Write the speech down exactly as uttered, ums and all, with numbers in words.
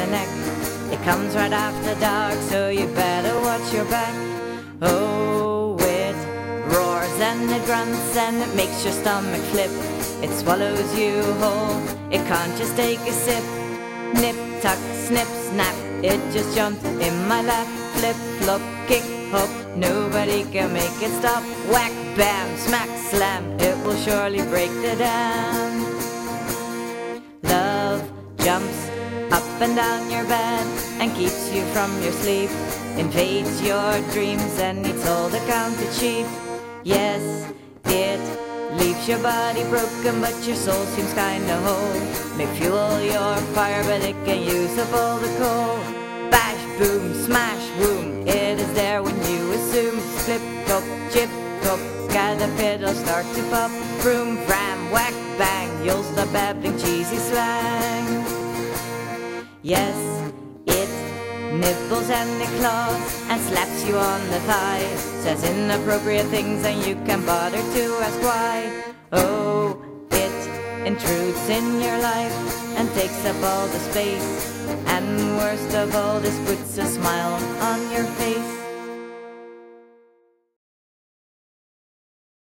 neck. It comes right after dark, so you better watch your back. Oh, it roars and it grunts and it makes your stomach flip. It swallows you whole, it can't just take a sip. Nip, tuck, snip, snap, it just jumped in my lap. Flip, flop, kick, hop, nobody can make it stop. Whack, bam, smack, slam, it will surely break the dam. Love jumps up and down your bed and keeps you from your sleep, invades your dreams and eats all the counted sheep. Yes, it leaves your body broken, but your soul seems kinda whole. May fuel your fire, but it can use up all the coal. Bash, boom, smash, boom, it is there when you assume. Flip, flop, chip, clop, caterpillar start to pop. Vroom, vram, whack, bang, you'll stop babbling cheesy slang. Yes, it nibbles and it claws and slaps you on the thigh, says inappropriate things and you can bother to ask why. Oh, it intrudes in your life and takes up all the space, and worst of all, this puts a smile on your face.